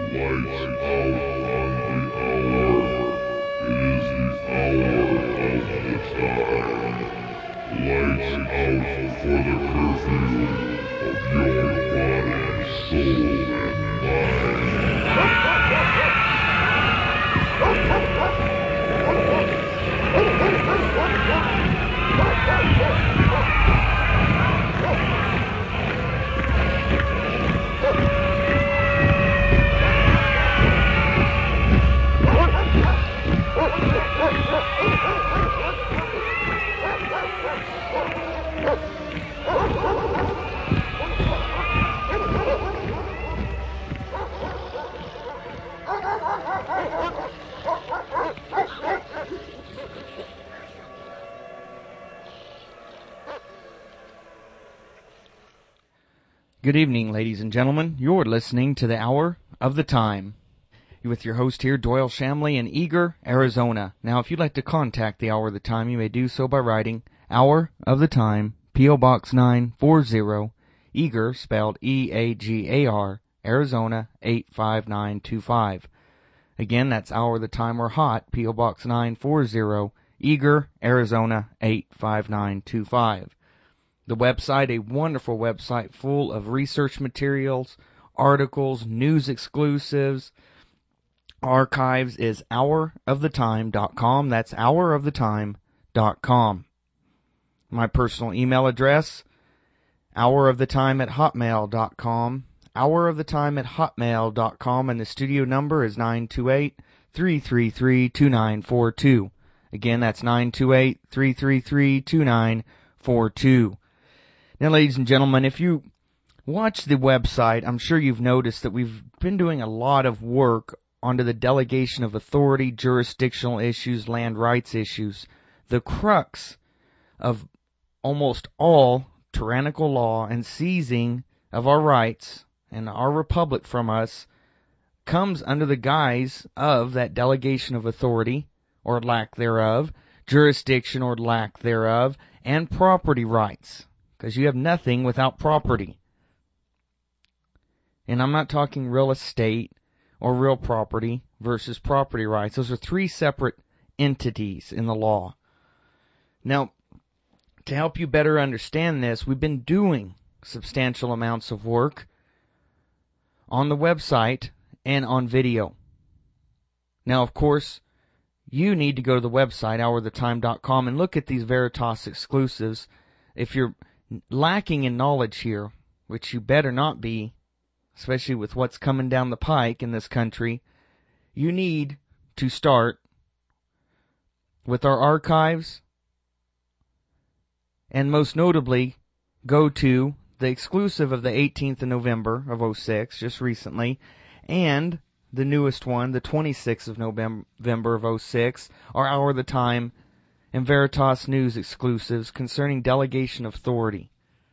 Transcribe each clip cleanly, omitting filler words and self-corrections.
Good evening, ladies and gentlemen. You're listening to the Hour of the Time. You're with your host here, Doyle Shamley in Eagar, Arizona. Now, if you'd like to contact the Hour of the Time, you may do so by writing Hour of the Time, P.O. Box 940, Eagar, spelled E-A-G-A-R, Arizona 85925. Again, that's Hour of the Time or Hot, P.O. Box 940, Eagar, Arizona 85925. The website, a wonderful website full of research materials, articles, news exclusives, archives, is houroftheTime.com. That's houroftheTime.com. My personal email address, houroftheTime@hotmail.com, houroftheTime@hotmail.com, and the studio number is 928-333-2942. Again, that's 928-333-2942. Now, ladies and gentlemen, if you watch the website, I'm sure you've noticed that we've been doing a lot of work onto the delegation of authority, jurisdictional issues, land rights issues. The crux of almost all tyrannical law and seizing of our rights and our republic from us comes under the guise of that delegation of authority, or lack thereof, jurisdiction or lack thereof, and property rights. Because you have nothing without property. And I'm not talking real estate or real property versus property rights. Those are three separate entities in the law. Now, to help you better understand this, we've been doing substantial amounts of work on the website and on video. Now, of course, you need to go to the website, houroftheTime.com, and look at these Veritas exclusives. If you're lacking in knowledge here, which you better not be, especially with what's coming down the pike in this country, you need to start with our archives, and most notably, go to the exclusive of the 18th of November of 06, just recently, and the newest one, the 26th of November of 06, our Hour of the Time and Veritas News exclusives concerning delegation of authority.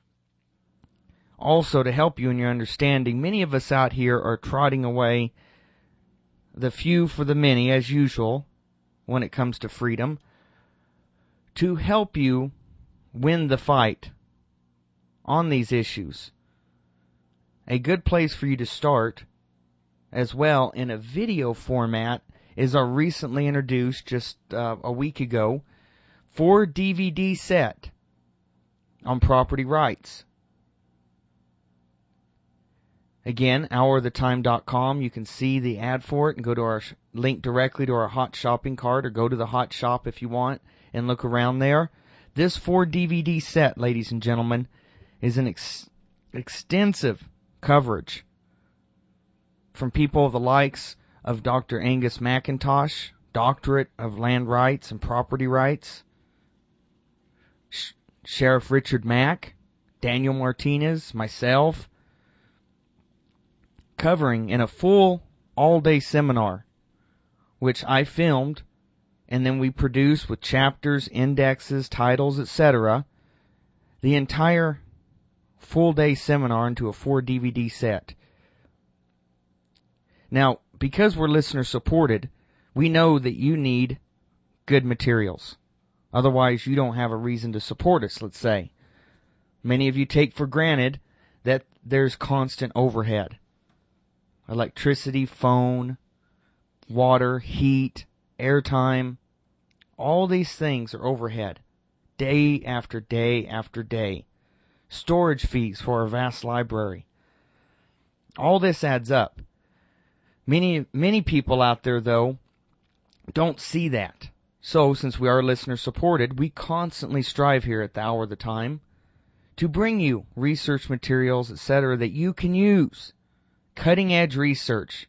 Also, to help you in your understanding, many of us out here are trotting away the few for the many, as usual, when it comes to freedom, to help you win the fight on these issues. A good place for you to start, as well, in a video format, is our recently introduced, just a week ago, 4 DVD set on property rights. Again, houroftheTime.com. You can see the ad for it and go to our link directly to our hot shopping cart, or go to the hot shop if you want and look around there. This 4 DVD set, ladies and gentlemen, is an extensive coverage from people of the likes of Dr. Angus McIntosh, Doctorate of Land Rights and Property Rights, Sheriff Richard Mack, Daniel Martinez, myself, covering in a full all-day seminar, which I filmed, and then we produced with chapters, indexes, titles, etc., the entire full-day seminar into a 4 DVD set. Now, because we're listener-supported, we know that you need good materials. Otherwise, you don't have a reason to support us, let's say. Many of you take for granted that there's constant overhead. electricity, phone, water, heat, airtime. All these things are overhead, day after day after day. Storage fees for our vast library. All this adds up. Many people out there, though, don't see that. So, since we are listener-supported, we constantly strive here at the Hour of the Time to bring you research materials, etc., that you can use. Cutting-edge research.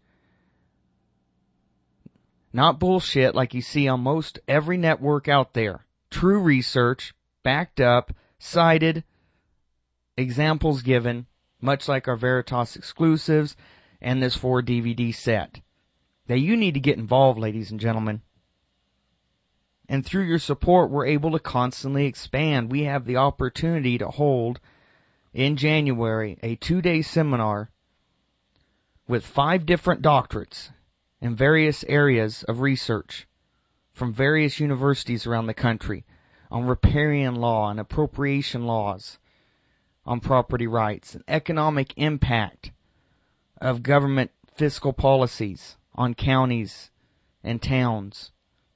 Not bullshit like you see on most every network out there. True research, backed up, cited, examples given, much like our Veritas exclusives and this 4 DVD set. Now you need to get involved, ladies and gentlemen. And through your support, we're able to constantly expand. We have the opportunity to hold, in January, a 2-day seminar with 5 different doctorates in various areas of research from various universities around the country on riparian law and appropriation laws, on property rights, and economic impact of government fiscal policies on counties and towns.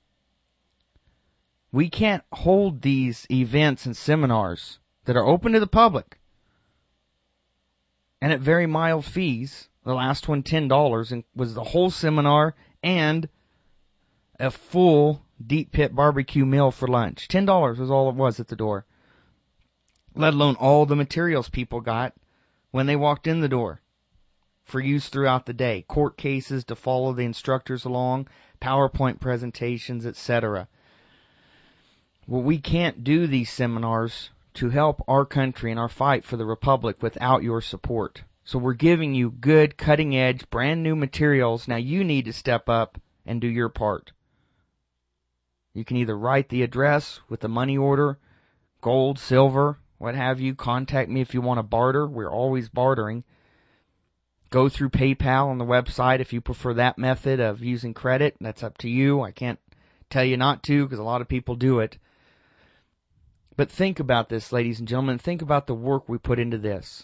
We can't hold these events and seminars that are open to the public and at very mild fees. The last one, $10, and was the whole seminar and a full deep pit barbecue meal for lunch. $10 was all it was at the door. Let alone all the materials people got when they walked in the door for use throughout the day. Court cases to follow the instructors along, PowerPoint presentations, etc. Well, we can't do these seminars to help our country and our fight for the Republic without your support. So we're giving you good, cutting-edge, brand-new materials. Now you need to step up and do your part. You can either write the address with the money order, gold, silver, what have you. Contact me if you want to barter. We're always bartering. Go through PayPal on the website if you prefer that method of using credit. That's up to you. I can't tell you not to because a lot of people do it. But think about this, ladies and gentlemen. Think about the work we put into this.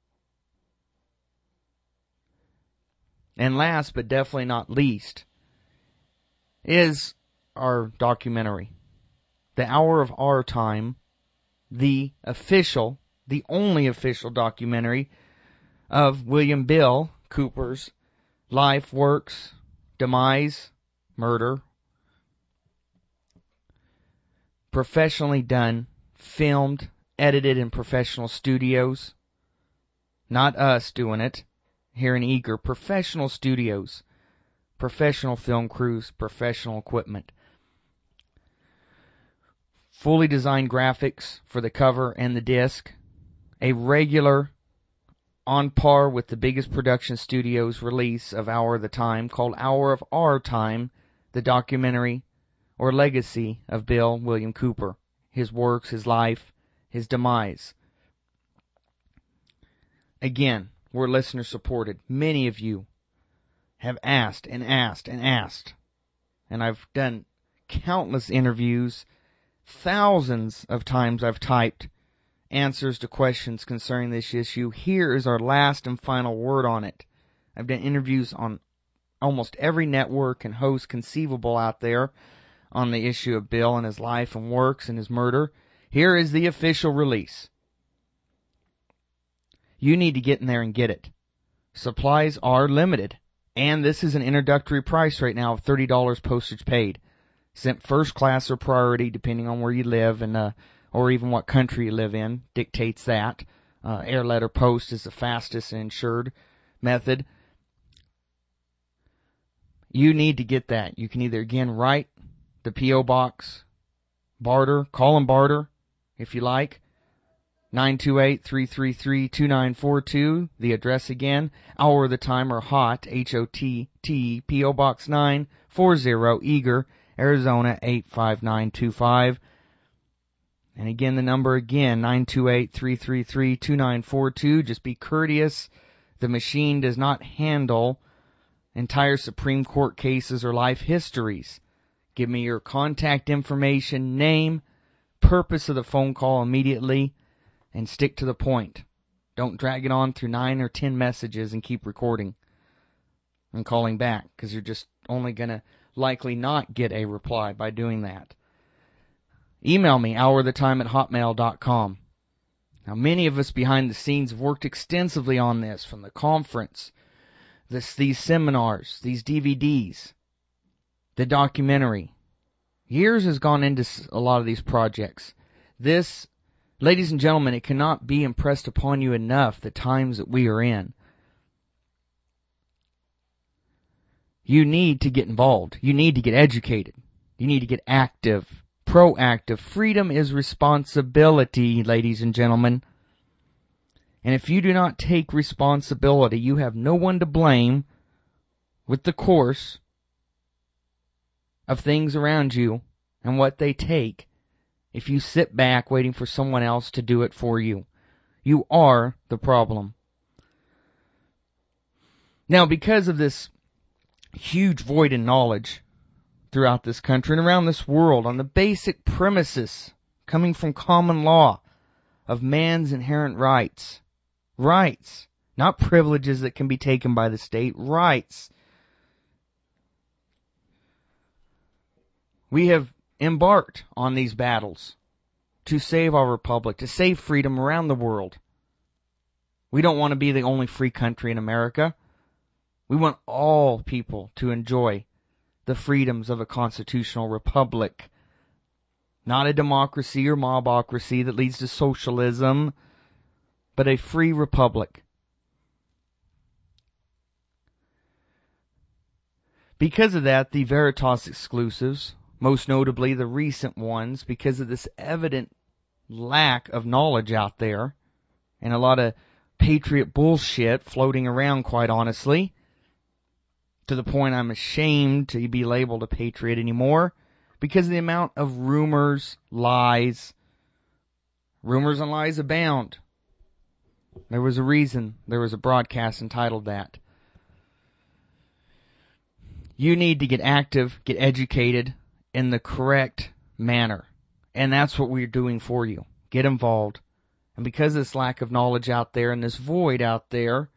And last, but definitely not least, is our documentary, The Hour of Our Time, the only official documentary of William Bill Cooper's life, works, demise, murder. Professionally done, filmed, edited in professional studios. Not us doing it here in Eager. Professional studios, professional film crews, professional equipment. Fully designed graphics for the cover and the disc. A regular, on par with the biggest production studios release of Hour of the Time, called Hour of Our Time, the documentary or legacy of Bill William Cooper. His works, his life, his demise. Again, we're listener supported. Many of you have asked and asked and asked. And I've done countless interviews. Thousands of times I've typed answers to questions concerning this issue. Here is our last and final word on it. I've done interviews on almost every network and host conceivable out there on the issue of Bill and his life and works and his murder. Here is the official release. You need to get in there and get it. Supplies are limited. And this is an introductory price right now of $30 postage paid. Sent first class or priority depending on where you live and or even what country you live in dictates that. Air letter post is the fastest and insured method. You need to get that. You can either again write the P.O. Box, barter, call and barter if you like. 928-333-2942. The address again, Hour of the Time or HOT, H-O-T-T, P.O. Box 940, Eager, Arizona 85925. And again, the number again, 928-333-2942. Just be courteous. The machine does not handle entire Supreme Court cases or life histories. Give me your contact information, name, purpose of the phone call immediately, and stick to the point. Don't drag it on through 9 or 10 messages and keep recording. and calling back, because you're just only going to likely not get a reply by doing that. Email me, hourthetime@hotmail.com. Now, many of us behind the scenes have worked extensively on this, from the conference, these seminars, these DVDs, the documentary. Years has gone into a lot of these projects. This, ladies and gentlemen, it cannot be impressed upon you enough the times that we are in. You need to get involved. You need to get educated. You need to get active, proactive. Freedom is responsibility, ladies and gentlemen. And if you do not take responsibility, you have no one to blame with the course of things around you and what they take if you sit back waiting for someone else to do it for you. You are the problem. Now, because of this huge void in knowledge throughout this country and around this world on the basic premises coming from common law of man's inherent rights, not privileges that can be taken by the state, rights. We have embarked on these battles to save our republic, to save freedom around the world. We don't want to be the only free country in America. We want all people to enjoy the freedoms of a constitutional republic, not a democracy or mobocracy that leads to socialism, but a free republic. Because of that, the Veritas exclusives, most notably the recent ones, because of this evident lack of knowledge out there and a lot of patriot bullshit floating around, quite honestly, to the point I'm ashamed to be labeled a patriot anymore because of the amount of rumors and lies abound. There was a reason there was a broadcast entitled that. You need to get active, get educated in the correct manner. And that's what we're doing for you. Get involved. And because of this lack of knowledge out there and this void out there,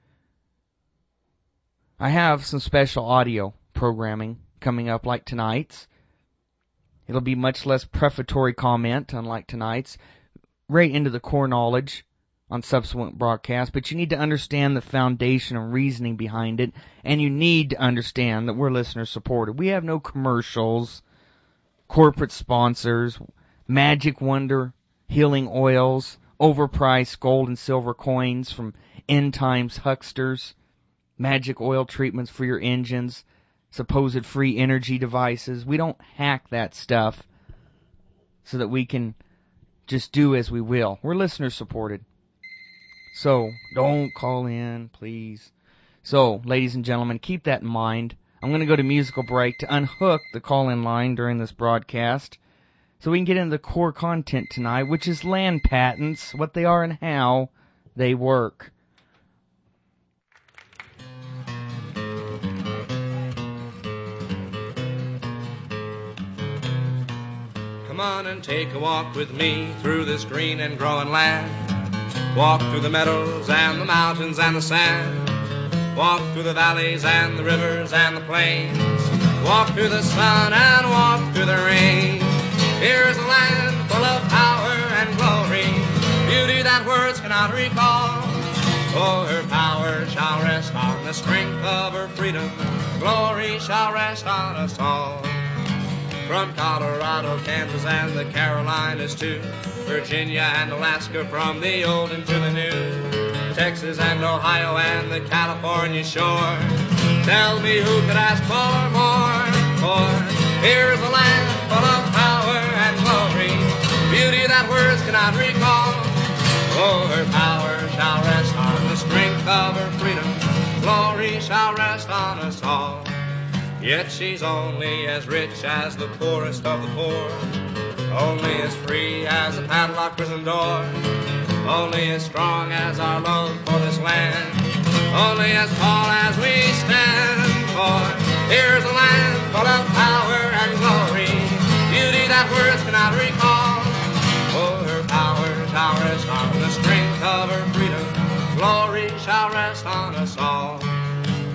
I have some special audio programming coming up like tonight's. It'll be much less prefatory comment, unlike tonight's, right into the core knowledge on subsequent broadcasts. But you need to understand the foundation and reasoning behind it, and you need to understand that we're listener supported. We have no commercials, corporate sponsors, magic wonder healing oils, overpriced gold and silver coins from end times hucksters, magic oil treatments for your engines, supposed free energy devices. We don't hack that stuff so that we can just do as we will. We're listener supported. So don't call in, please. So, ladies and gentlemen, keep that in mind. I'm going to go to musical break to unhook the call-in line during this broadcast so we can get into the core content tonight, which is land patents, what they are and how they work. Come on and take a walk with me through this green and growing land. Walk through the meadows and the mountains and the sand. Walk through the valleys and the rivers and the plains. Walk through the sun and walk through the rain. Here's a land full of power and glory, beauty that words cannot recall. For her power shall rest on the strength of her freedom. Glory shall rest on us all. From Colorado, Kansas, and the Carolinas to Virginia and Alaska, from the old and to the new, Texas and Ohio and the California shore. Tell me who could ask for more? For here's a land full of power and glory, beauty that words cannot recall. For her power shall rest on the strength of her freedom. Glory shall rest on us all. Yet she's only as rich as the poorest of the poor, only as free as a padlocked prison door, only as strong as our love for this land, only as tall as we stand. For here's a land full of power and glory, beauty that words cannot recall. For her power shall rest on the strength of her freedom. Glory shall rest on us all.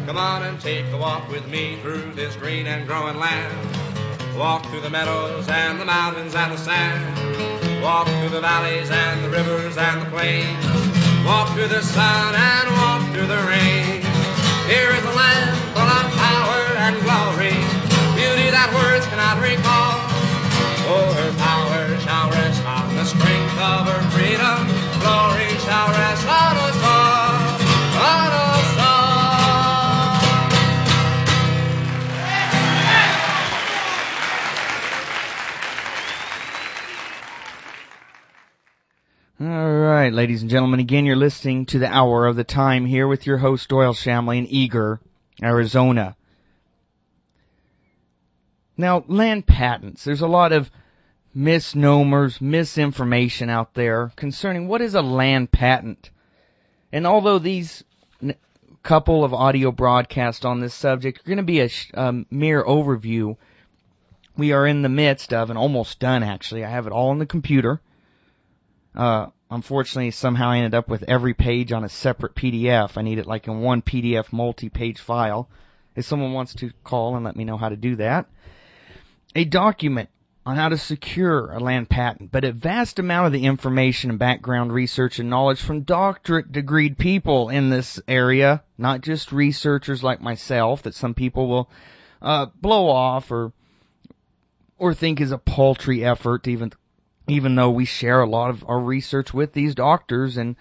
Come on and take a walk with me through this green and growing land. Walk through the meadows and the mountains and the sand. Walk through the valleys and the rivers and the plains. Walk through the sun and walk through the rain. Here is a land full of power and glory, beauty that words cannot recall. Oh, her power shall rest on the strength of her freedom. Glory shall rest on us all, on us all. All right, ladies and gentlemen, again, you're listening to the Hour of the Time here with your host, Doyle Shamley in Eagar, Arizona. Now, land patents. There's a lot of misnomers, misinformation out there concerning what is a land patent. And although these couple of audio broadcasts on this subject are going to be a mere overview, we are in the midst of, and almost done actually, I have it all on the computer. Unfortunately, somehow I ended up with every page on a separate PDF. I need it like in one PDF multi-page file. If someone wants to call and let me know how to do that. A document on how to secure a land patent, but a vast amount of the information and background research and knowledge from doctorate degreed people in this area, not just researchers like myself that some people will blow off or think is a paltry effort, even though we share a lot of our research with these doctors and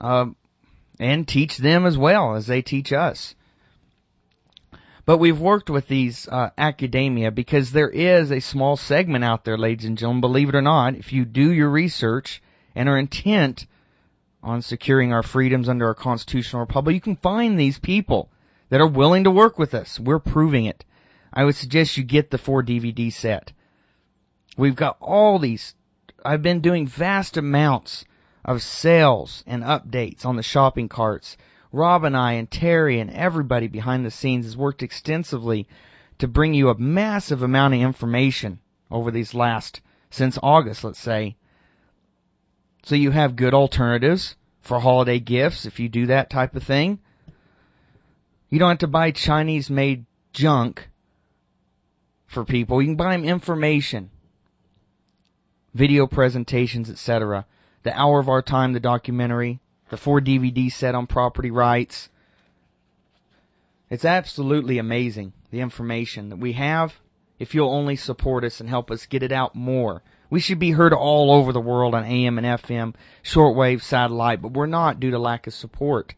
teach them as well as they teach us. But we've worked with these academia because there is a small segment out there, ladies and gentlemen, believe it or not, if you do your research and are intent on securing our freedoms under our constitutional republic, you can find these people that are willing to work with us. We're proving it. I would suggest you get the 4 DVD set. We've got all these. I've been doing vast amounts of sales and updates on the shopping carts. Rob and I and Terry and everybody behind the scenes has worked extensively to bring you a massive amount of information over these since August, let's say. So you have good alternatives for holiday gifts if you do that type of thing. You don't have to buy Chinese-made junk for people. You can buy them information, video presentations, etc. The Hour of Our Time, the documentary, the 4 DVD set on property rights. It's absolutely amazing, the information that we have, if you'll only support us and help us get it out more. We should be heard all over the world on AM and FM, shortwave, satellite, but we're not due to lack of support.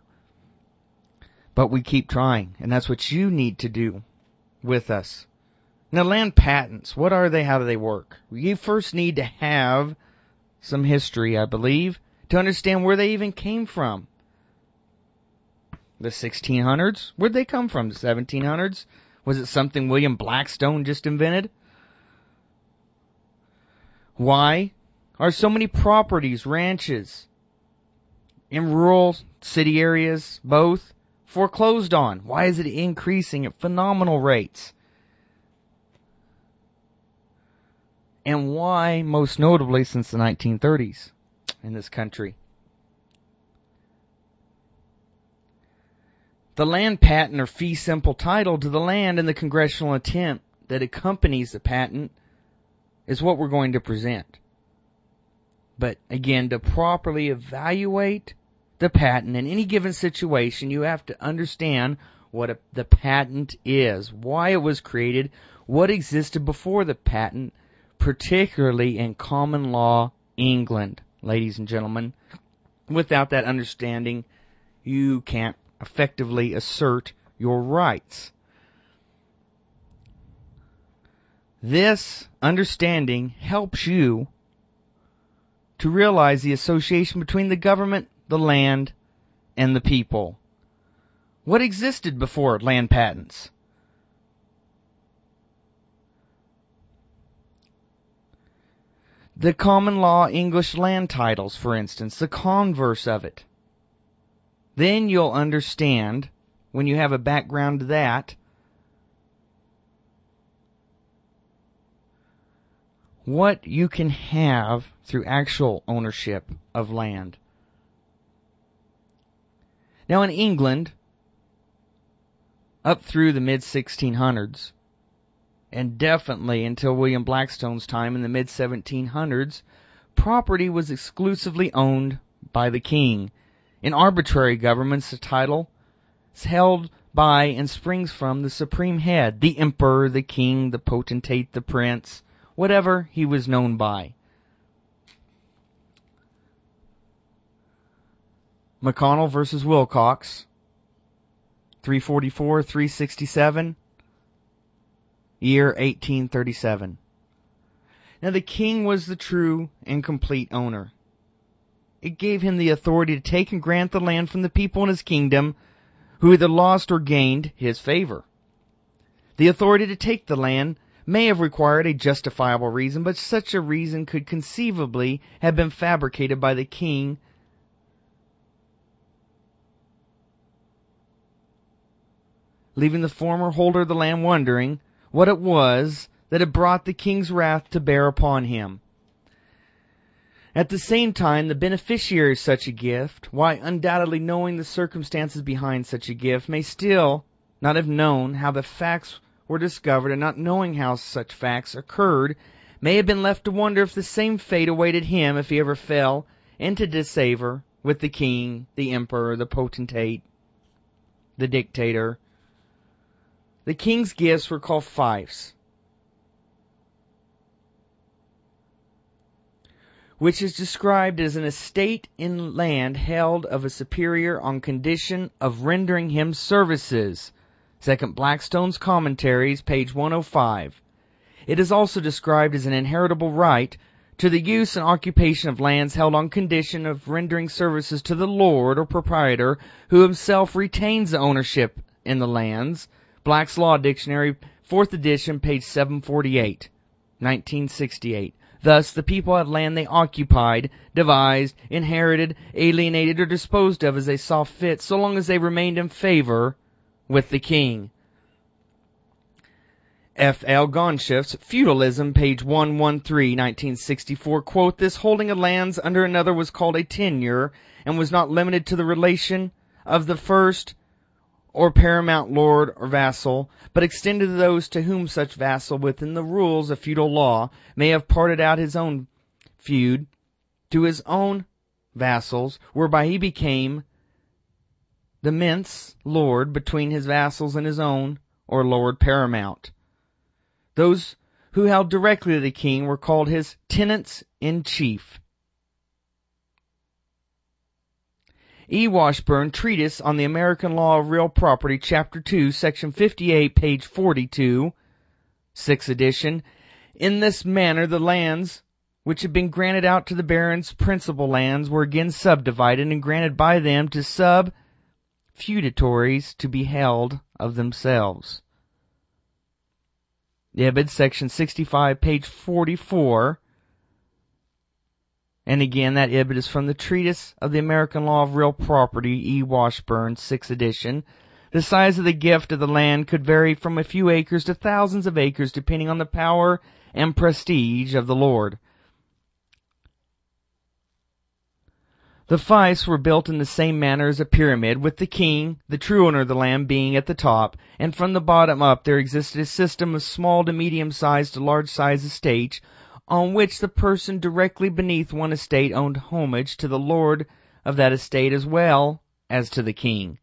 But we keep trying, and that's what you need to do with us. Now, land patents, what are they? How do they work? You first need to have some history, I believe, to understand where they even came from. The 1600s? Where'd they come from? The 1700s? Was it something William Blackstone just invented? Why are so many properties, ranches, in rural city areas, both, foreclosed on? Why is it increasing at phenomenal rates? And why, most notably, since the 1930s in this country? The land patent or fee simple title to the land and the congressional intent that accompanies the patent is what we're going to present. But again, to properly evaluate the patent in any given situation, you have to understand what the patent is, why it was created, what existed before the patent, particularly in common law England, ladies and gentlemen. Without that understanding, you can't effectively assert your rights. This understanding helps you to realize the association between the government, the land, and the people. What existed before land patents? The common law English land titles, for instance, the converse of it. Then you'll understand, when you have a background to that, what you can have through actual ownership of land. Now in England, up through the mid-1600s. And definitely until William Blackstone's time in the mid-1700s, property was exclusively owned by the king. In arbitrary governments, the title is held by and springs from the supreme head, the emperor, the king, the potentate, the prince, whatever he was known by. McConnell versus Wilcox, 344, 367, year 1837. Now the king was the true and complete owner. It gave him the authority to take and grant the land from the people in his kingdom who either lost or gained his favor. The authority to take the land may have required a justifiable reason, but such a reason could conceivably have been fabricated by the king leaving the former holder of the land wondering what it was that had brought the king's wrath to bear upon him. At the same time, the beneficiary of such a gift, while undoubtedly knowing the circumstances behind such a gift, may still not have known how the facts were discovered, and not knowing how such facts occurred, may have been left to wonder if the same fate awaited him if he ever fell into disfavor with the king, the emperor, the potentate, the dictator. The king's gifts were called fiefs, which is described as an estate in land held of a superior on condition of rendering him services. 2nd Blackstone's Commentaries, page 105. It is also described as an inheritable right to the use and occupation of lands held on condition of rendering services to the lord or proprietor who himself retains the ownership in the lands. Black's Law Dictionary, 4th edition, page 748, 1968. Thus, the people had land they occupied, devised, inherited, alienated, or disposed of as they saw fit, so long as they remained in favor with the king. F. L. Gonchiff's Feudalism, page 113, 1964, quote, "This holding of lands under another was called a tenure, and was not limited to the relation of the first or paramount lord or vassal, but extended to those to whom such vassal, within the rules of feudal law, may have parted out his own feud to his own vassals, whereby he became the mince lord between his vassals and his own, or lord paramount. Those who held directly to the king were called his tenants-in-chief." E. Washburn, Treatise on the American Law of Real Property, Chapter 2, Section 58, page 42, 6th edition. "In this manner the lands which had been granted out to the barons' principal lands were again subdivided and granted by them to sub-feudatories to be held of themselves." Ibid, Section 65, page 44. And again, that Ibid is from the Treatise of the American Law of Real Property, E. Washburn, 6th edition. The size of the gift of the land could vary from a few acres to thousands of acres, depending on the power and prestige of the lord. The fiefs were built in the same manner as a pyramid, with the king, the true owner of the land, being at the top, and from the bottom up there existed a system of small to medium-sized to large-sized estates, on which the person directly beneath one estate owned homage to the lord of that estate as well as to the king.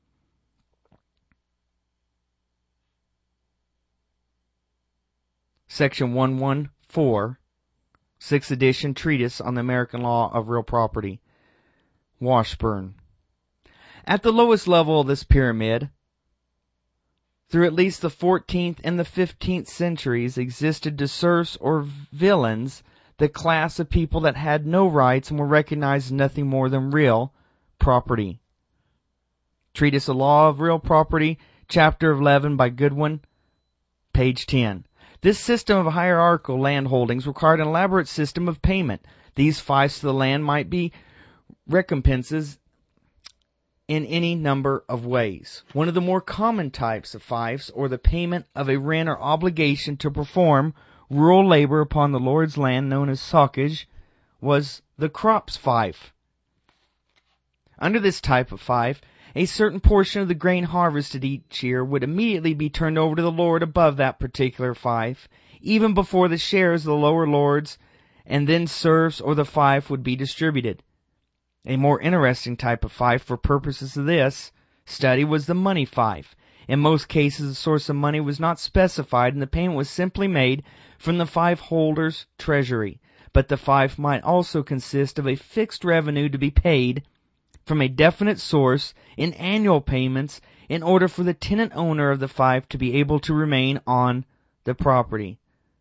Section 114, 6th edition, Treatise on the American Law of Real Property. Washburn. At the lowest level of this pyramid, through at least the 14th and the 15th centuries, existed de serfs or villains, the class of people that had no rights and were recognized as nothing more than real property. Treatise of Law of Real Property, Chapter 11 by Goodwin, page 10. This system of hierarchical land holdings required an elaborate system of payment. These fiefs to the land might be recompenses in any number of ways. One of the more common types of fiefs, or the payment of a rent or obligation to perform rural labor upon the lord's land, known as socage, was the crops fief. Under this type of fief, a certain portion of the grain harvested each year would immediately be turned over to the lord above that particular fief, even before the shares of the lower lords and then serfs or the fief would be distributed. A more interesting type of fief for purposes of this study was the money fief. In most cases, the source of money was not specified, and the payment was simply made from the fief holder's treasury. But the fief might also consist of a fixed revenue to be paid from a definite source in annual payments in order for the tenant owner of the fief to be able to remain on the property.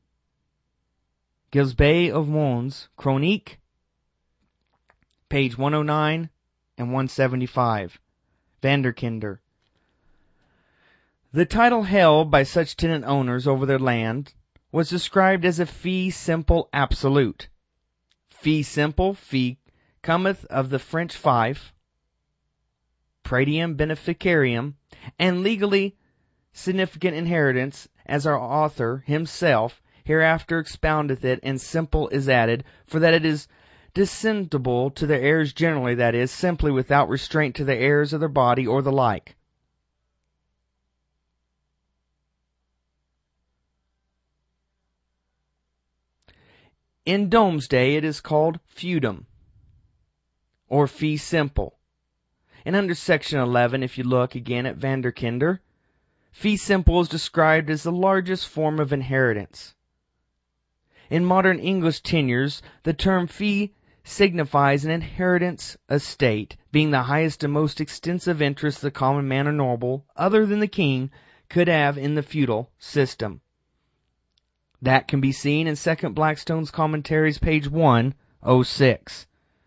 Gilsbert of Mons, Chronique, page 109 and 175. Vanderkinder. The title held by such tenant owners over their land was described as a fee simple absolute. Fee simple, fee cometh of the French fief, praetium beneficiarium, and legally significant inheritance, as our author himself hereafter expoundeth it, and simple is added, for that it is descendable to their heirs generally, that is, simply without restraint to the heirs of their body or the like. In Domesday it is called feudum, or fee simple. And under section 11, if you look again at Vanderkinder, fee simple is described as the largest form of inheritance. In modern English tenures, the term fee signifies an inheritance estate, being the highest and most extensive interest the common man or noble, other than the king, could have in the feudal system. That can be seen in 2nd Blackstone's Commentaries, page 106.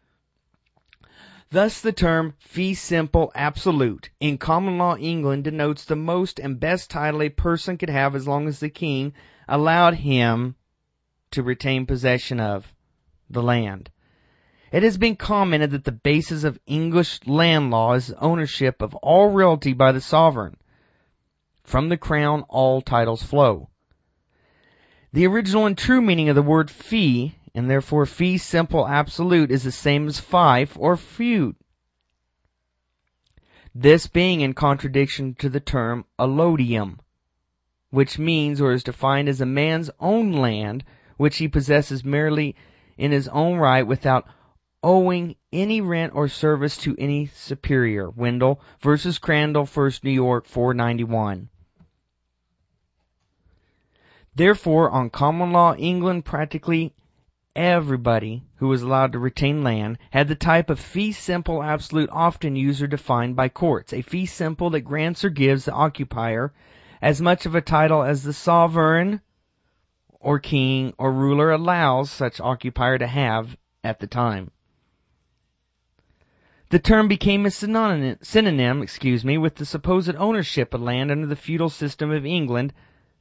Thus the term fee simple absolute in common law England denotes the most and best title a person could have as long as the king allowed him to retain possession of the land. It has been commented that the basis of English land law is ownership of all realty by the sovereign. From the crown all titles flow. The original and true meaning of the word fee, and therefore fee simple absolute, is the same as fief or feud. This being in contradiction to the term allodium, which means or is defined as a man's own land which he possesses merely in his own right without owing any rent or service to any superior. Wendell versus Crandall, 1st New York, 491. Therefore, on common law England, practically everybody who was allowed to retain land had the type of fee simple absolute often used or defined by courts, a fee simple that grants or gives the occupier as much of a title as the sovereign or king or ruler allows such occupier to have at the time. The term became a synonym with the supposed ownership of land under the feudal system of England.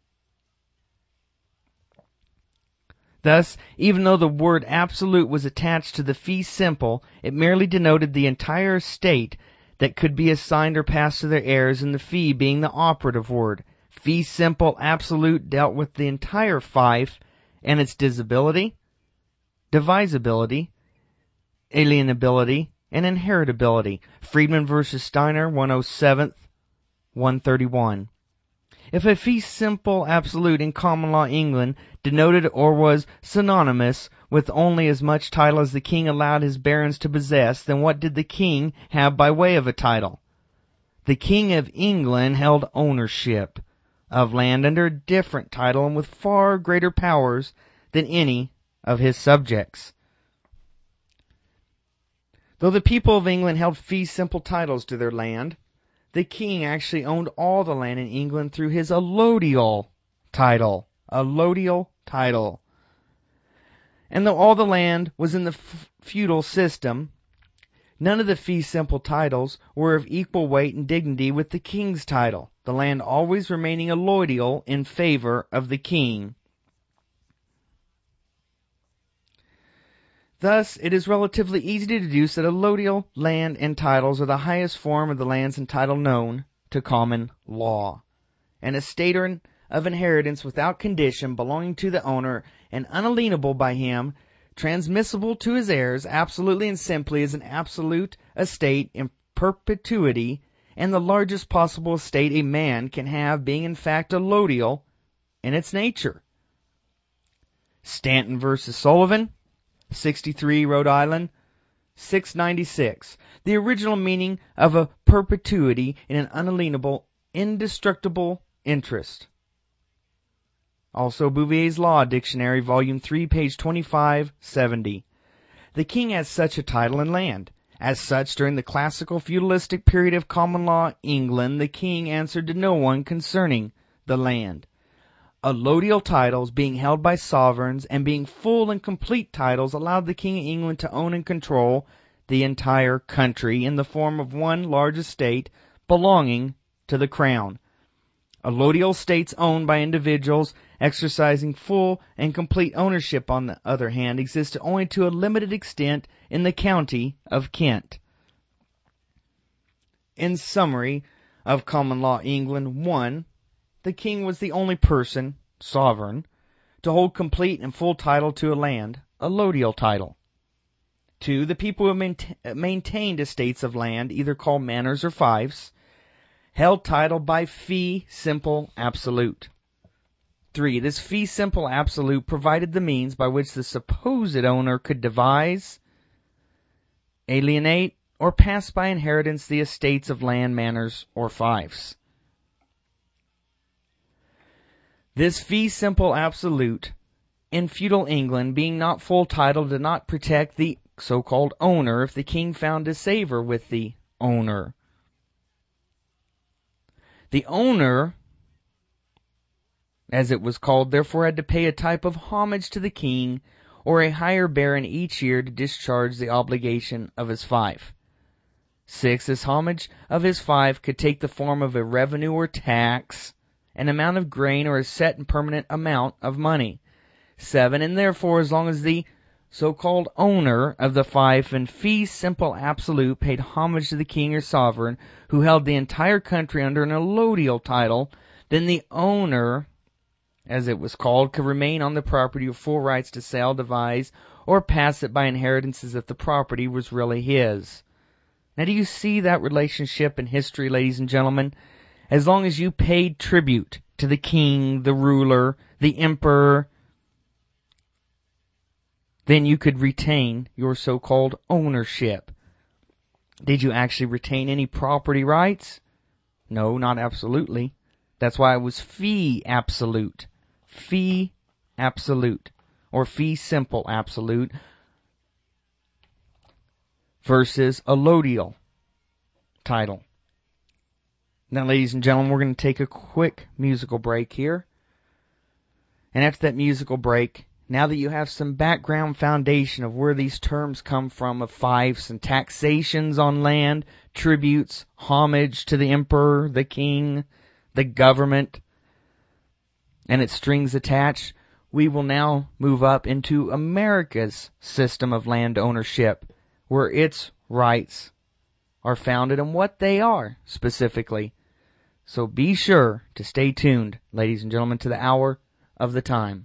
Thus, even though the word absolute was attached to the fee simple, it merely denoted the entire estate that could be assigned or passed to their heirs, and the fee being the operative word. Fee simple absolute dealt with the entire fief and its divisibility, alienability, and inheritability. Friedman versus Steiner, 107th, 131. If a fee simple absolute in common law England denoted or was synonymous with only as much title as the king allowed his barons to possess, then what did the king have by way of a title? The king of England held ownership of land under a different title and with far greater powers than any of his subjects. Though the people of England held fee simple titles to their land, the king actually owned all the land in England through his allodial title. And though all the land was in the feudal system, none of the fee simple titles were of equal weight and dignity with the king's title, the land always remaining allodial in favor of the king. Thus, it is relatively easy to deduce that allodial land and titles are the highest form of the lands and title known to common law. An estate of inheritance without condition belonging to the owner and unalienable by him, transmissible to his heirs absolutely and simply, is an absolute estate in perpetuity and the largest possible estate a man can have, being in fact allodial in its nature. Stanton versus Sullivan, 63 Rhode Island, 696. The original meaning of a perpetuity in an unalienable, indestructible interest. Also Bouvier's Law Dictionary, Volume 3, page 2570. The king has such a title in land. As such, during the classical feudalistic period of common law England, the king answered to no one concerning the land. Allodial titles, being held by sovereigns and being full and complete titles, allowed the king of England to own and control the entire country in the form of one large estate belonging to the crown. Allodial estates owned by individuals exercising full and complete ownership, on the other hand, existed only to a limited extent in the county of Kent. In summary of common law England, 1. The king was the only person, sovereign, to hold complete and full title to a land, allodial title. 2. The people who maintained estates of land, either called manors or fiefs, held title by fee simple absolute. 3. This fee simple absolute provided the means by which the supposed owner could devise, alienate, or pass by inheritance the estates of land, manors, or fiefs. This fee simple absolute, in feudal England, being not full title, did not protect the so-called owner if the king found disfavor with the owner. The owner, as it was called, therefore had to pay a type of homage to the king or a higher baron each year to discharge the obligation of his fief. 6. This homage of his fief could take the form of a revenue or tax, an amount of grain, or a set and permanent amount of money. 7. And therefore, as long as the so-called owner of the fief in fee simple absolute paid homage to the king or sovereign who held the entire country under an allodial title, then the owner, as it was called, could remain on the property with full rights to sell, devise, or pass it by inheritance as if the property was really his. Now, do you see that relationship in history, ladies and gentlemen? As long as you paid tribute to the king, the ruler, the emperor, then you could retain your so-called ownership. Did you actually retain any property rights? No, not absolutely. That's why it was fee absolute. Fee absolute, or fee simple absolute, versus allodial title. Now, ladies and gentlemen, we're going to take a quick musical break here. And after that musical break, now that you have some background foundation of where these terms come from, of fiefs and taxations on land, tributes, homage to the emperor, the king, the government, and its strings attached, we will now move up into America's system of land ownership, where its rights are founded and what they are specifically. So be sure to stay tuned, ladies and gentlemen, to the hour of the time.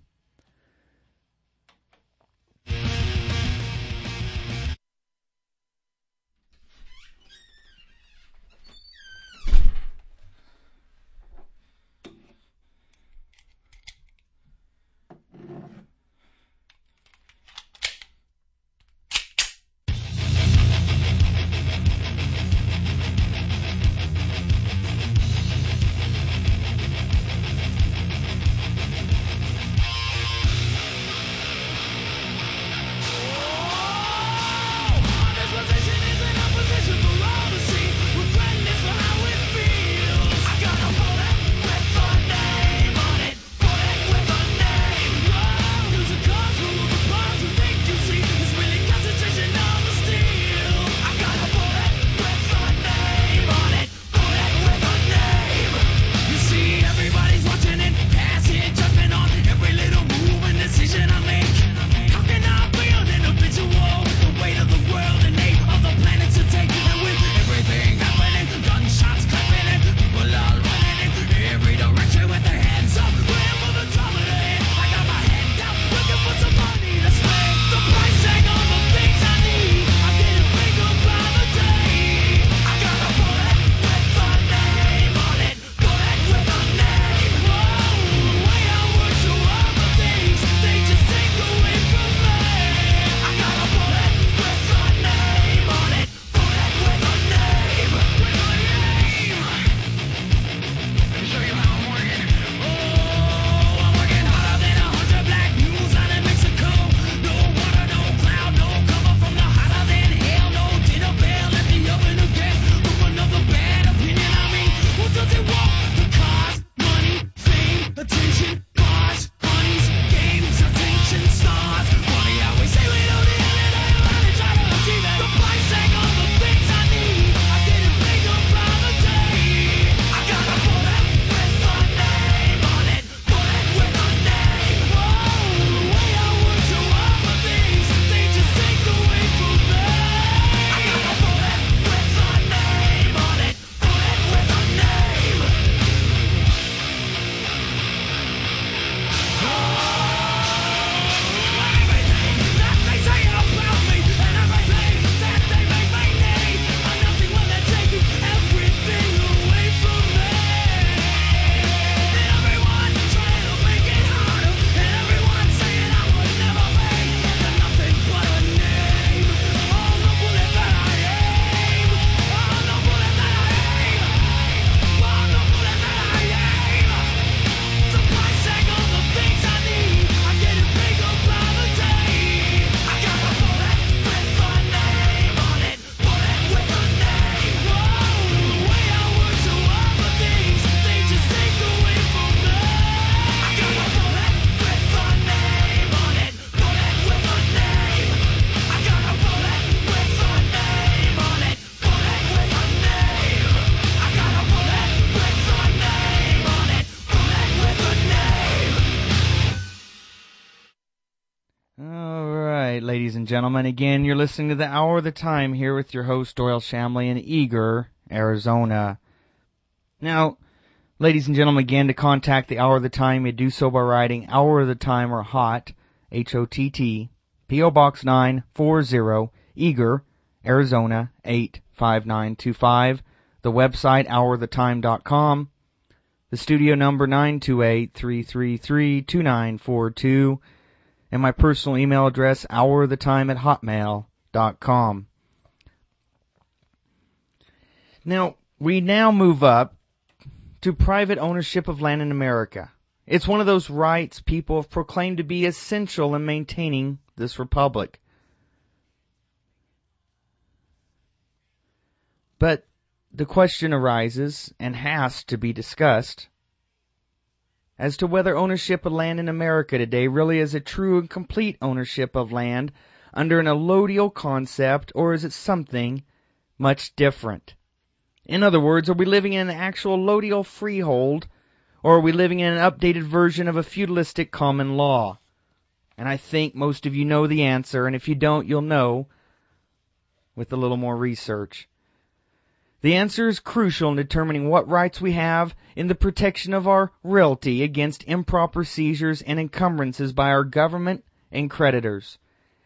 ladies and gentlemen. Again, you're listening to the Hour of the Time here with your host, Doyle Shamley in Eager, Arizona. Now, ladies and gentlemen, again, to contact the Hour of the Time, you do so by writing Hour of the Time or HOT, H-O-T-T, P.O. Box 940, Eager, Arizona 85925. The website, hourthetime.com. The studio number, 928-333-2942. And my personal email address, hourthetime@hotmail.com. Now, we now move up to private ownership of land in America. It's one of those rights people have proclaimed to be essential in maintaining this republic. But the question arises, and has to be discussed, as to whether ownership of land in America today really is a true and complete ownership of land under an allodial concept, or is it something much different? In other words, are we living in an actual allodial freehold, or are we living in an updated version of a feudalistic common law? And I think most of you know the answer, and if you don't, you'll know with a little more research. The answer is crucial in determining what rights we have in the protection of our realty against improper seizures and encumbrances by our government and creditors.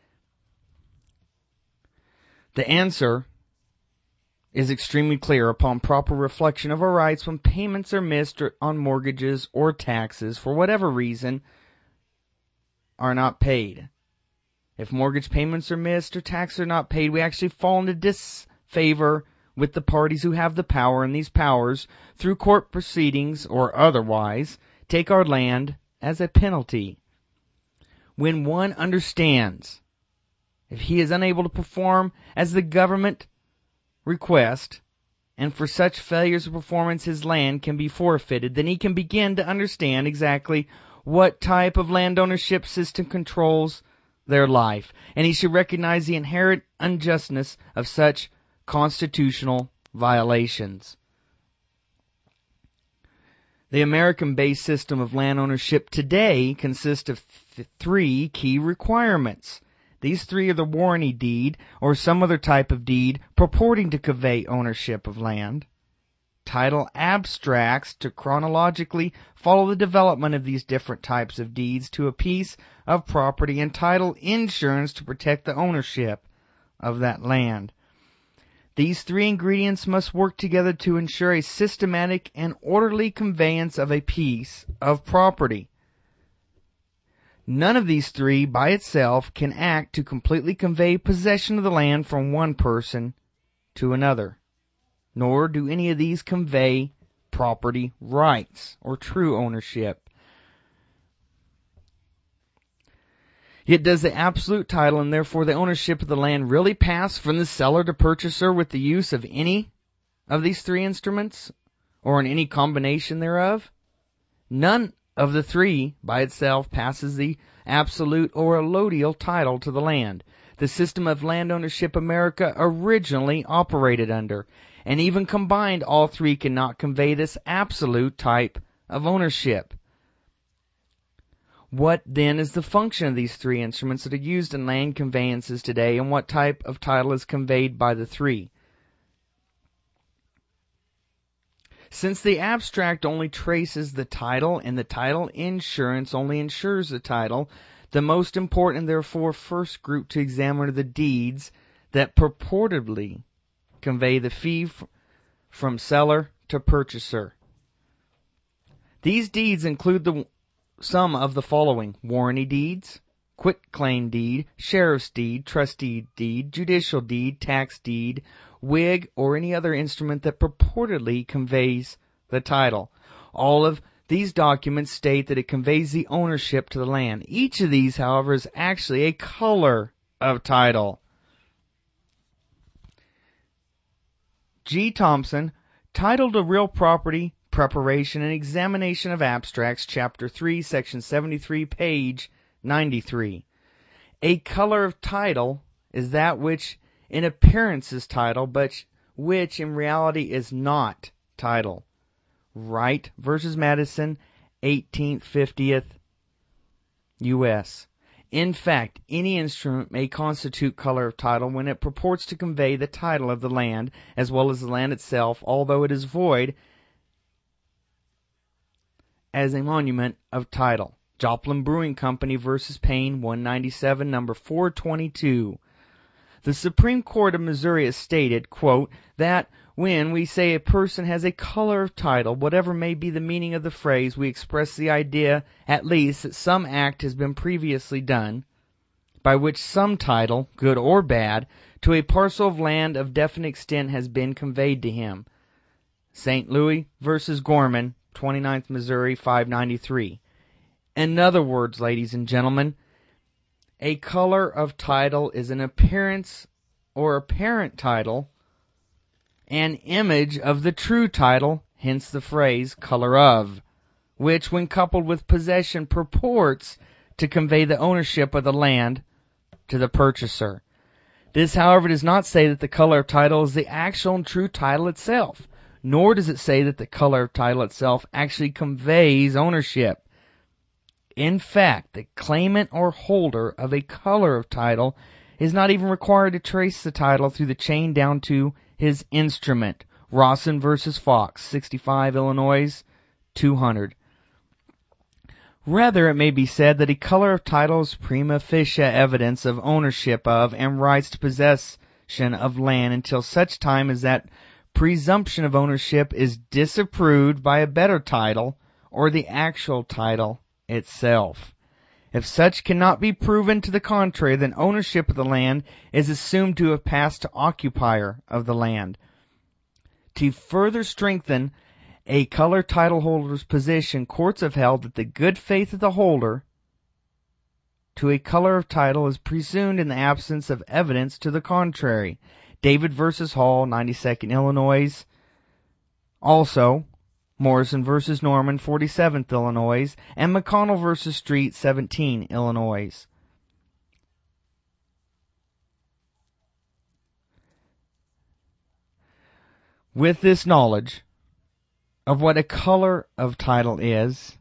The answer is extremely clear upon proper reflection of our rights when payments are missed on mortgages or taxes for whatever reason are not paid. If mortgage payments are missed or taxes are not paid, we actually fall into disfavor with the parties who have the power, and these powers, through court proceedings or otherwise, take our land as a penalty. When one understands, if he is unable to perform as the government request, and for such failures of performance his land can be forfeited, then he can begin to understand exactly what type of land ownership system controls their life, and he should recognize the inherent unjustness of such constitutional violations. The American-based system of land ownership today consists of three key requirements. These three are the warranty deed, or some other type of deed purporting to convey ownership of land, title abstracts to chronologically follow the development of these different types of deeds to a piece of property, and title insurance to protect the ownership of that land. These three ingredients must work together to ensure a systematic and orderly conveyance of a piece of property. None of these three by itself can act to completely convey possession of the land from one person to another, nor do any of these convey property rights or true ownership. Yet does the absolute title and therefore the ownership of the land really pass from the seller to purchaser with the use of any of these three instruments, or in any combination thereof? None of the three by itself passes the absolute or allodial title to the land. The system of land ownership America originally operated under, and even combined, all three cannot convey this absolute type of ownership. What then is the function of these three instruments that are used in land conveyances today, and what type of title is conveyed by the three? Since the abstract only traces the title and the title insurance only insures the title, the most important and therefore first group to examine are the deeds that purportedly convey the fee from seller to purchaser. These deeds include some of the following: warranty deeds, quitclaim deed, sheriff's deed, trustee deed, judicial deed, tax deed, wig, or any other instrument that purportedly conveys the title. All of these documents state that it conveys the ownership to the land. Each of these, however, is actually a color of title. G. Thompson, Title to Real Property, Preparation and Examination of Abstracts, Chapter 3, Section 73, page 93. A color of title is that which in appearance is title, but which in reality is not title. Wright versus Madison, 1850th, U.S. In fact, any instrument may constitute color of title when it purports to convey the title of the land as well as the land itself, although it is void as a monument of title. Joplin Brewing Company versus Payne, 197, number 422. The Supreme Court of Missouri has stated, quote, that when we say a person has a color of title, whatever may be the meaning of the phrase, we express the idea, at least, that some act has been previously done, by which some title, good or bad, to a parcel of land of definite extent has been conveyed to him. St. Louis versus Gorman, 29th Missouri, 593. In other words, ladies and gentlemen, a color of title is an appearance or apparent title, an image of the true title, hence the phrase color of, which when coupled with possession purports to convey the ownership of the land to the purchaser. This, however, does not say that the color of title is the actual and true title itself, nor does it say that the color of title itself actually conveys ownership. In fact, the claimant or holder of a color of title is not even required to trace the title through the chain down to his instrument. Rawson versus Fox, 65 Illinois, 200. Rather, it may be said that a color of title is prima facie evidence of ownership of and rights to possession of land until such time as that presumption of ownership is disapproved by a better title or the actual title itself. If such cannot be proven to the contrary, then ownership of the land is assumed to have passed to occupier of the land. To further strengthen a color title holder's position, courts have held that the good faith of the holder to a color of title is presumed in the absence of evidence to the contrary. David versus Hall, 92nd Illinois. Also, Morrison versus Norman, 47th Illinois, and McConnell versus Street, 17 Illinois. With this knowledge of what a color of title is,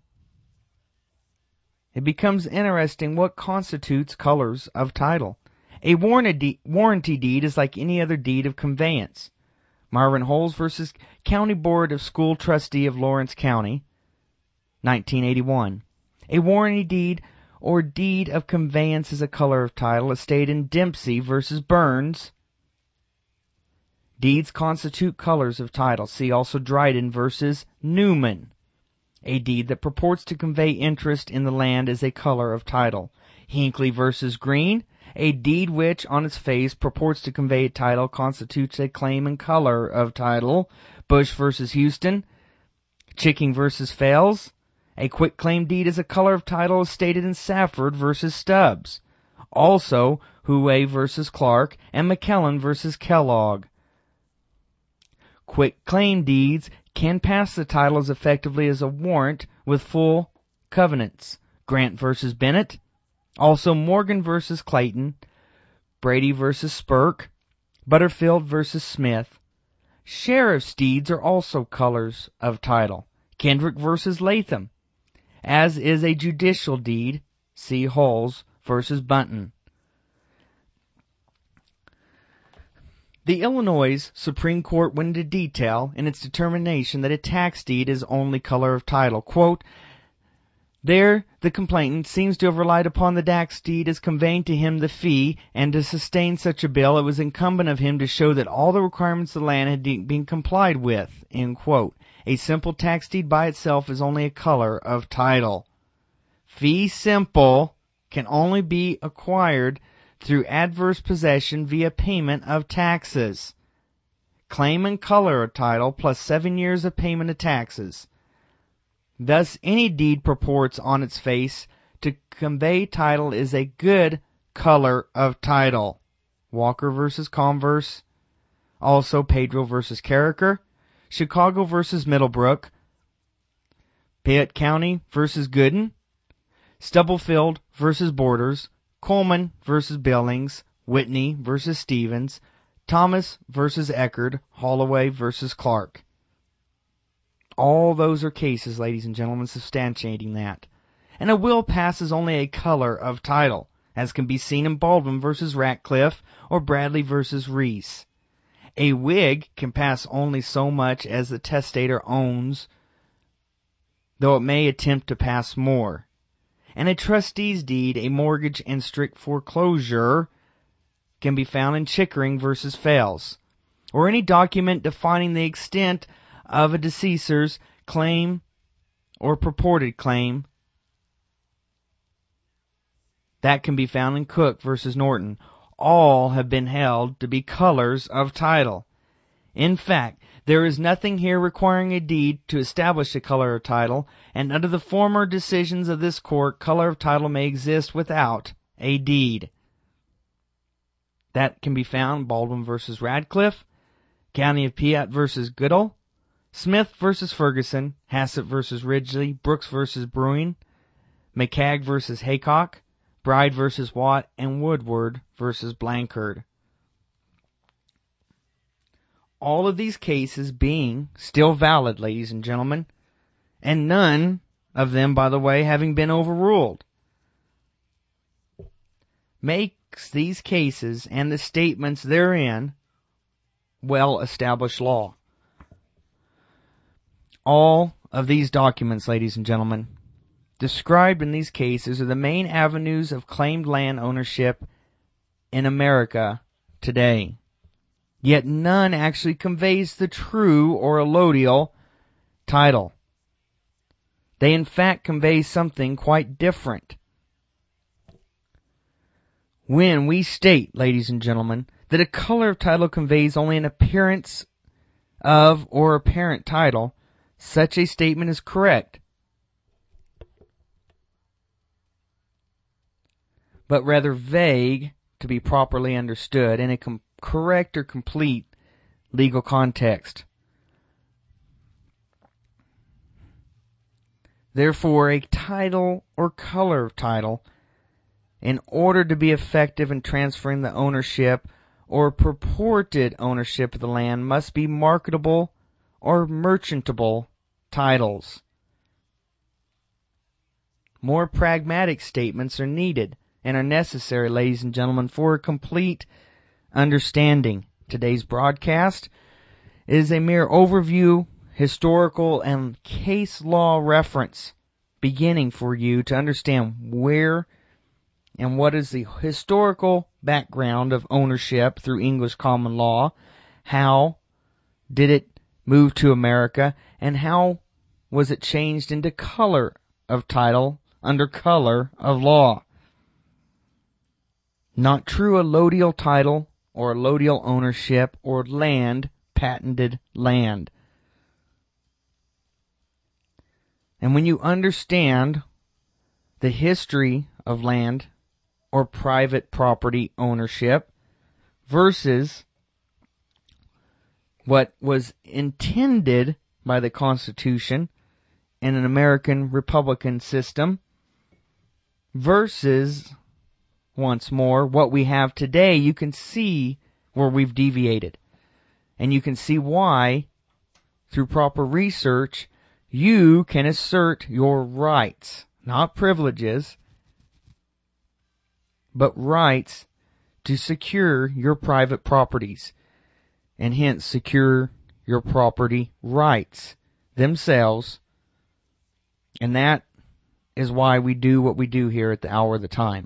it becomes interesting what constitutes colors of title. A warranty deed is like any other deed of conveyance. Marvin Holes versus County Board of School Trustee of Lawrence County, 1981. A warranty deed or deed of conveyance is a color of title, as stated in Dempsey versus Burns. Deeds constitute colors of title. See also Dryden versus Newman. A deed that purports to convey interest in the land is a color of title. Hinckley versus Green. A deed which, on its face, purports to convey a title constitutes a claim and color of title. Bush versus Houston. Chicking versus Fales. A quitclaim deed is a color of title as stated in Safford versus Stubbs. Also, Huey versus Clark and McKellen versus Kellogg. Quitclaim deeds can pass the title as effectively as a warrant with full covenants. Grant versus Bennett. Also Morgan versus Clayton, Brady versus Spurk, Butterfield versus Smith. Sheriff's deeds are also colors of title. Kendrick versus Latham, as is a judicial deed. See Halls versus Bunton. The Illinois Supreme Court went into detail in its determination that a tax deed is only color of title. Quote, there, the complainant seems to have relied upon the tax deed as conveying to him the fee, and to sustain such a bill, it was incumbent of him to show that all the requirements of the land had been complied with. End quote. A simple tax deed by itself is only a color of title. Fee simple can only be acquired through adverse possession via payment of taxes. Claim and color of title plus 7 years of payment of taxes. Thus, any deed purports on its face to convey title is a good color of title. Walker versus Converse. Also, Pedro versus Carricker. Chicago versus Middlebrook. Piatt County versus Gooden. Stubblefield versus Borders. Coleman versus Billings. Whitney versus Stevens. Thomas versus Eckerd. Holloway versus Clark. All those are cases, ladies and gentlemen, substantiating that. And a will passes only a color of title. as can be seen in Baldwin versus Ratcliffe or Bradley versus Reese. A wig can pass only so much as the testator owns, though it may attempt to pass more. And a trustee's deed, a mortgage, and strict foreclosure can be found in Chickering versus Fales, or any document defining the extent of a deceasor's claim or purported claim. That can be found in Cook versus Norton. All have been held to be colors of title. In fact, there is nothing here requiring a deed to establish a color of title, and under the former decisions of this court, color of title may exist without a deed. That can be found Baldwin versus Radcliffe, County of Piatt versus Goodall, Smith versus Ferguson, Hassett versus Ridgely, Brooks versus Bruin, McCagg versus Haycock, Bride versus Watt, and Woodward versus Blanchard. All of these cases being still valid, ladies and gentlemen, and none of them, by the way, having been overruled, makes these cases and the statements therein well-established law. All of these documents, ladies and gentlemen, described in these cases are the main avenues of claimed land ownership in America today. Yet none actually conveys the true or allodial title. They in fact convey something quite different. When we state, ladies and gentlemen, that a color of title conveys only an appearance of or apparent title, such a statement is correct, but rather vague to be properly understood in a correct or complete legal context. Therefore, a title or color of title, in order to be effective in transferring the ownership or purported ownership of the land, must be marketable or merchantable titles. More pragmatic statements are needed and are necessary, ladies and gentlemen, for a complete understanding. Today's broadcast is a mere overview, historical, and case law reference, beginning for you to understand where and what is the historical background of ownership through English common law, how did it move to America, and how was it changed into color of title under color of law. Not true allodial title or allodial ownership or land, patented land. And when you understand the history of land or private property ownership versus what was intended by the Constitution in an American Republican system versus, once more, what we have today, you can see where we've deviated. And you can see why, through proper research, you can assert your rights, not privileges, but rights to secure your private properties, and hence secure your property rights themselves. And that is why we do what we do here at the Hour of the Time.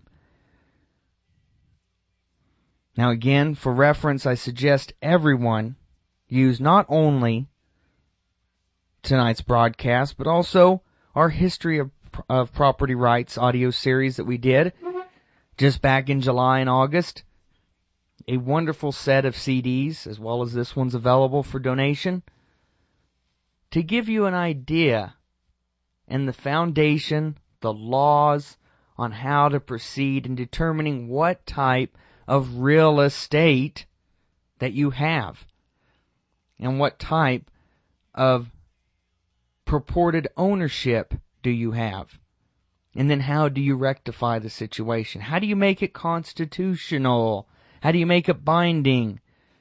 Now again, for reference, I suggest everyone use not only tonight's broadcast, but also our History of Property Rights audio series that we did just back in July and August. A wonderful set of CDs, as well as this one's available for donation, to give you an idea and the foundation, the laws on how to proceed in determining what type of real estate that you have and what type of purported ownership do you have. And then how do you rectify the situation? How do you make it constitutional? How do you make it binding?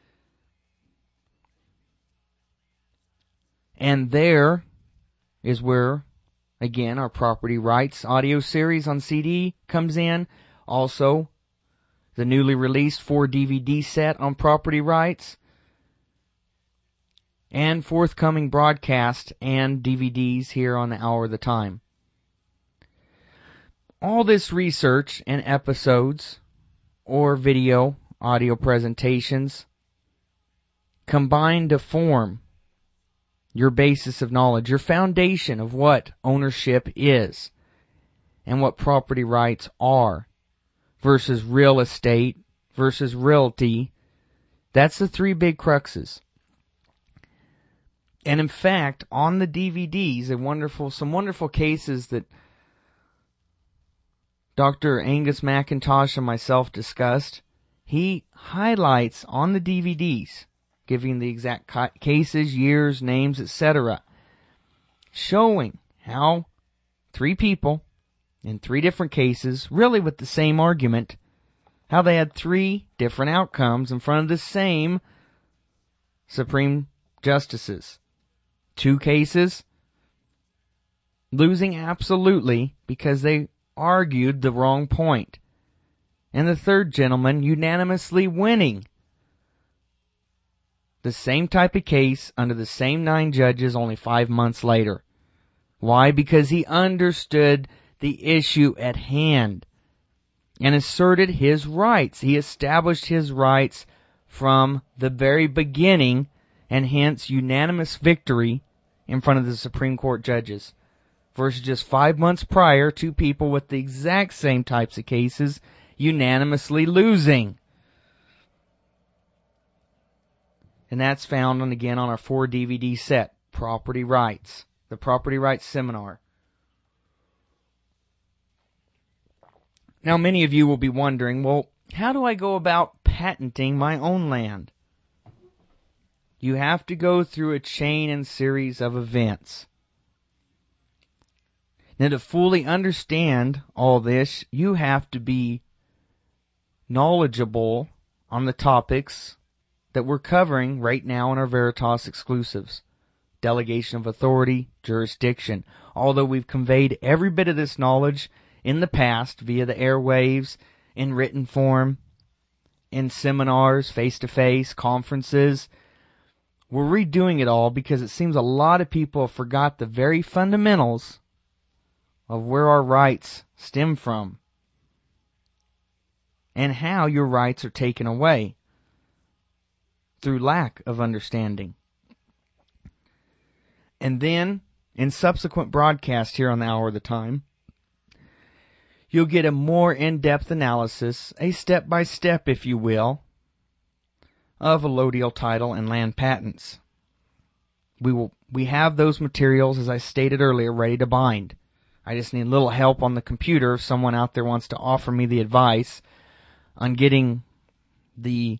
And there is where, again, our property rights audio series on CD comes in, Also, the newly released 4-DVD set on property rights, and forthcoming broadcast and DVDs here on the Hour of the Time. All this research and episodes or video, audio presentations combine to form your basis of knowledge, your foundation of what ownership is and what property rights are versus real estate versus realty. That's the three big cruxes. And in fact, on the DVDs, some wonderful cases that Dr. Angus McIntosh and myself discussed, he highlights on the DVDs, giving the exact cases, years, names, etc., showing how three people in three different cases, really with the same argument, how they had three different outcomes in front of the same Supreme Justices. Two cases losing absolutely because they argued the wrong point. And the third gentleman unanimously winning. The same type of case under the same 9 judges only 5 months later. Why? Because he understood the issue at hand and asserted his rights. He established his rights from the very beginning, and hence unanimous victory in front of the Supreme Court judges. Versus just 5 months prior, two people with the exact same types of cases unanimously losing. And that's found again on our 4-DVD set, Property Rights, the Property Rights Seminar. Now many of you will be wondering, well, how do I go about patenting my own land? You have to go through a chain and series of events. Now, to fully understand all this, you have to be knowledgeable on the topics that we're covering right now in our Veritas exclusives. Delegation of authority, jurisdiction. Although we've conveyed every bit of this knowledge in the past via the airwaves, in written form, in seminars, face-to-face, conferences, we're redoing it all because it seems a lot of people have forgot the very fundamentals of where our rights stem from and how your rights are taken away through lack of understanding. And then, in subsequent broadcasts here on the Hour of the Time, you'll get a more in-depth analysis, a step-by-step, if you will, of allodial title and land patents. We have those materials, as I stated earlier, ready to bind. I just need a little help on the computer if someone out there wants to offer me the advice on getting the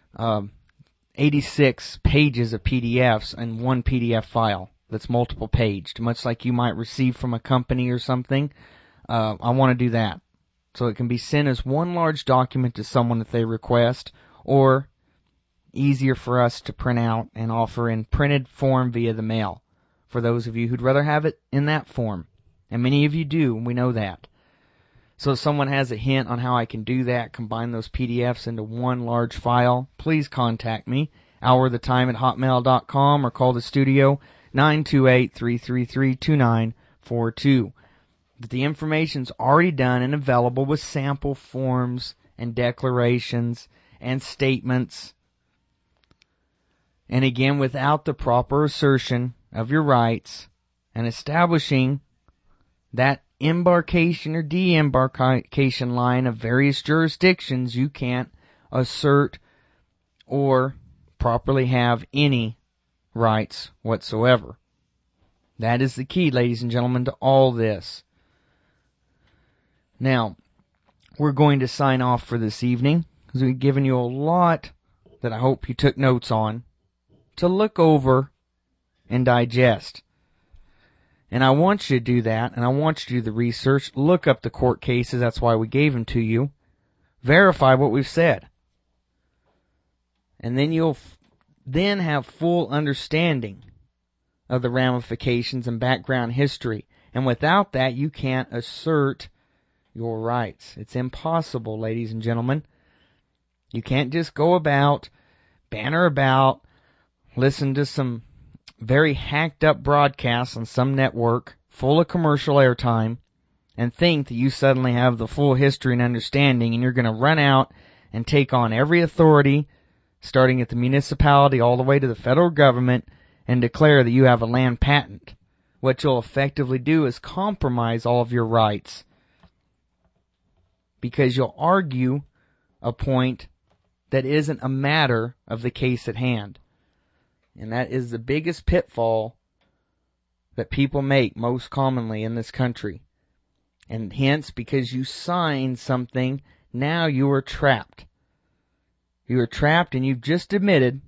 86 pages of PDFs in one PDF file that's multiple paged, much like you might receive from a company or something. I want to do that. So it can be sent as one large document to someone if they request, or easier for us to print out and offer in printed form via the mail for those of you who'd rather have it in that form. And many of you do, and we know that. So if someone has a hint on how I can do that, combine those PDFs into one large file, please contact me, houroftheTime@hotmail.com, or call the studio, 928-333-2942. The information's already done and available with sample forms and declarations and statements. And again, without the proper assertion of your rights and establishing that embarkation or deembarkation line of various jurisdictions, you can't assert or properly have any rights whatsoever. That is the key, ladies and gentlemen, to all this. Now, we're going to sign off for this evening because we've given you a lot that I hope you took notes on to look over and digest. And I want you to do that, and I want you to do the research, look up the court cases, that's why we gave them to you, verify what we've said. And then you'll then have full understanding of the ramifications and background history. And without that, you can't assert your rights. It's impossible, ladies and gentlemen. You can't just go about, banner about, listen to some very hacked up broadcasts on some network full of commercial airtime and think that you suddenly have the full history and understanding, and you're going to run out and take on every authority, starting at the municipality all the way to the federal government, and declare that you have a land patent. What you'll effectively do is compromise all of your rights, because you'll argue a point that isn't a matter of the case at hand. And that is the biggest pitfall that people make most commonly in this country. And hence, because you signed something, now you are trapped. You are trapped, and you've just admitted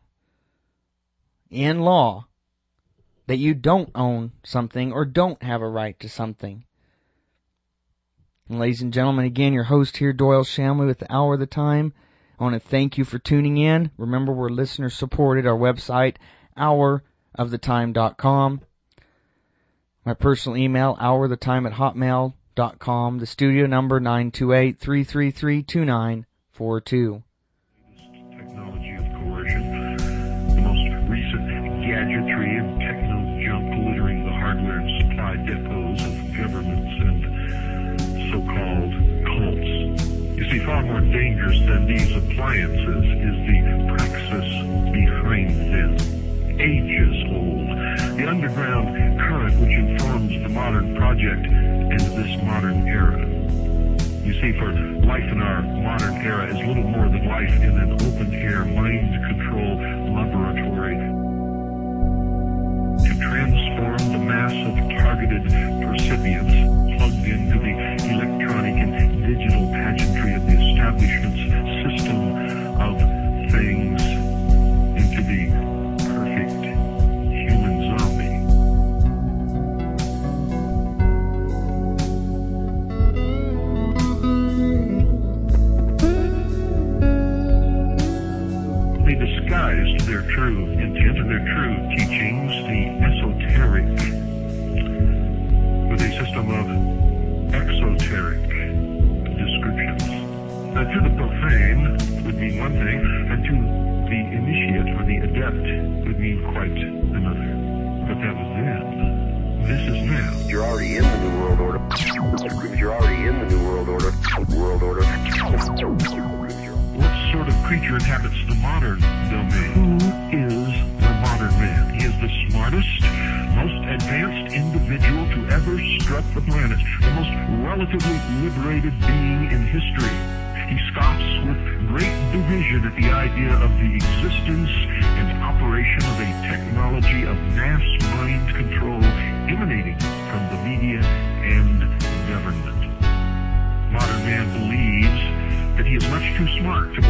in law that you don't own something or don't have a right to something. And ladies and gentlemen, again, your host here, Doyle Shamley, with the Hour of the Time. I want to thank you for tuning in. Remember, we're listener supported. Our website, houroftheTime.com. My personal email, hourthetime@hotmail.com. The studio number, 928-333-2942. Technology of coercion, the most recent gadgetry and techno junk littering the hardware and supply depots of governments and so-called cults. You see, far more dangerous than these appliances is the praxis behind them. Ages old. The underground current which informs the modern project and this modern era. You see, for life in our modern era is little more than life in an open-air mind-control laboratory. To transform the mass of targeted percipients plugged into the electronic and digital pageantry of the establishment's system of things into the perfect human zombie. They disguised their true intent and their true teachings, the esoteric, with a system of exoteric descriptions. Now, to the profane would mean one thing, and to the initiate or the adept would mean quite another. But that was then. This is now. You're already in the New World Order. You're already in the New World Order. World Order. What sort of creature inhabits the modern domain? Who is the modern man? He is the smartest, most advanced individual to ever strut the planet, the most relatively liberated being in history. He scoffs with great derision at the idea of the existence and operation of a technology of mass mind control emanating from the media and government. Modern man believes that he is much too smart to